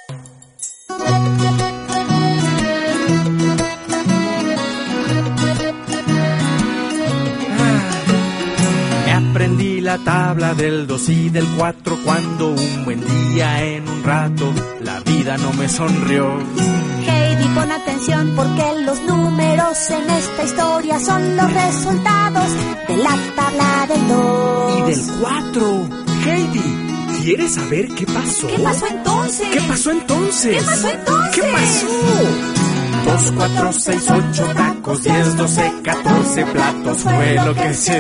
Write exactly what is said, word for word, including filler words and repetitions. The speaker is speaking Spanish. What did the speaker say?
Aprendí la tabla del dos y del cuatro cuando un buen día en un rato la vida no me sonrió. Heidi, pon atención porque los números en esta historia son los resultados de la tabla del dos. Y del cuatro. Heidi, ¿quieres saber qué pasó? ¿Qué pasó entonces? ¿Qué pasó entonces? ¿Qué pasó entonces? ¿Qué pasó? Dos, cuatro, seis, ocho tacos, diez, doce, catorce platos fue lo que se